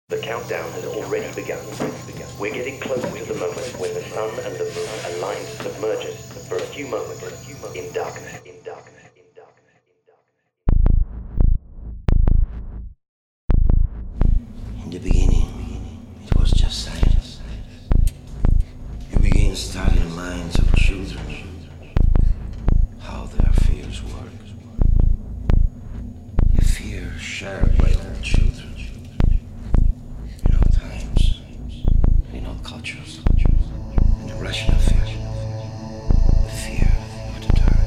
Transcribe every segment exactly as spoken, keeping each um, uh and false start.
The countdown has already begun. We're getting closer to the moment when the sun and the moon align to submerge us for a few moments in darkness, in darkness, in darkness, in darkness. In the beginning, it was just science. You begin studying the minds of children, how their fears work. A fear shared by all children. Cultures and irrational fear, the fear of the dark.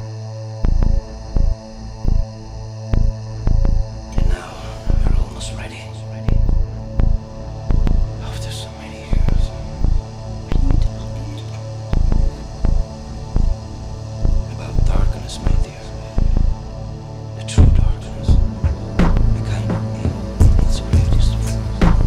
And now we're almost ready. After so many years, about darkness, my dear, the true darkness, the kind of evil in its greatest form.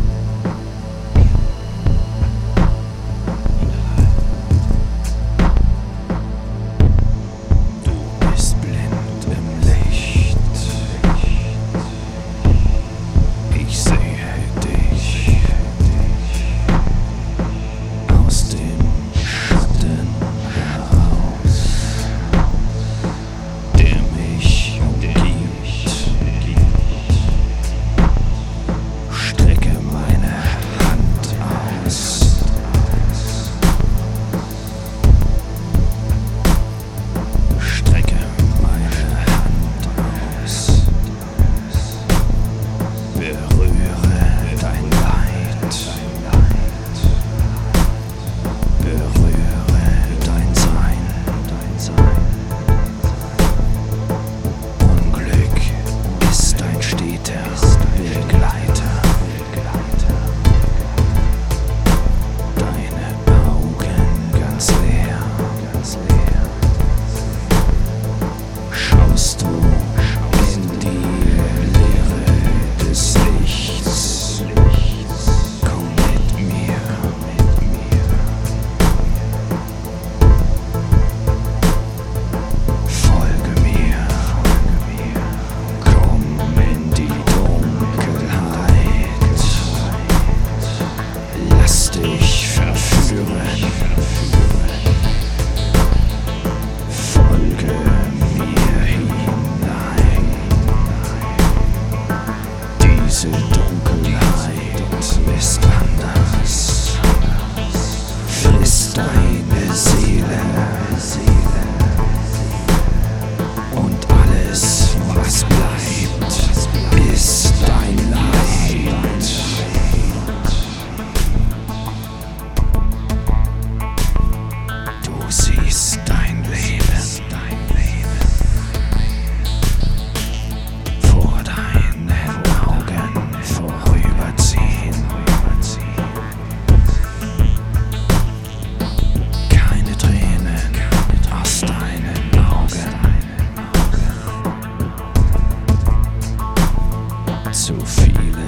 Zu viele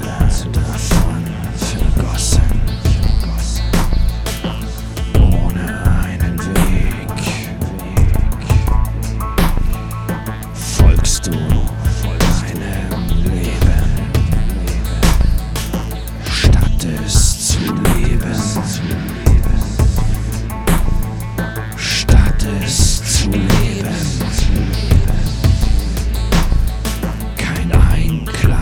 davon vergossen, ohne einen Weg. Folgst du deinem Leben, statt es zu leben, statt es zu leben. Kein Einklang.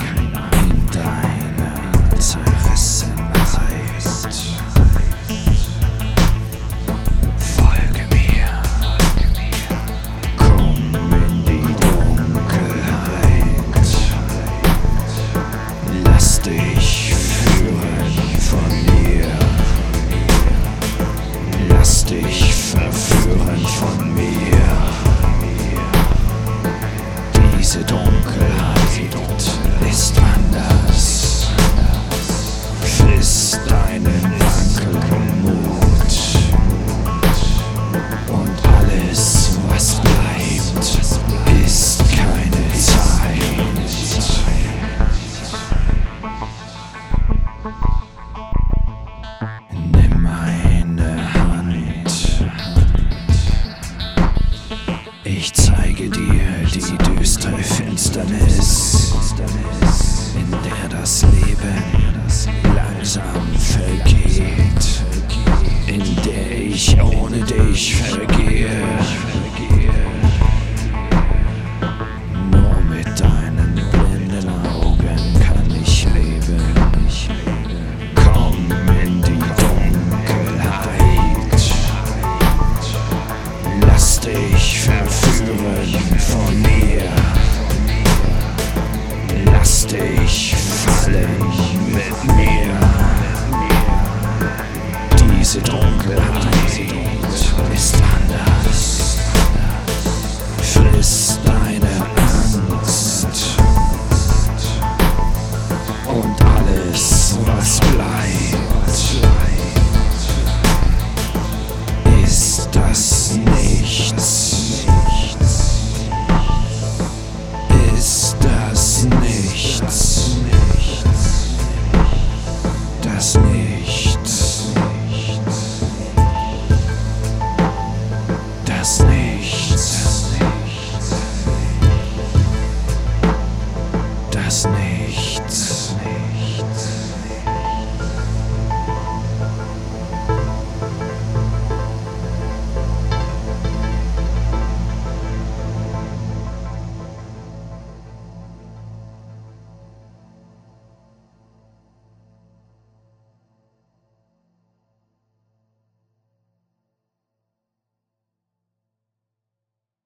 Dich verführen von mir. Diese Dunkelheit ist anders. Friss deinen wackeren Mut. Und alles, was bleibt, ist keine Zeit. das nicht.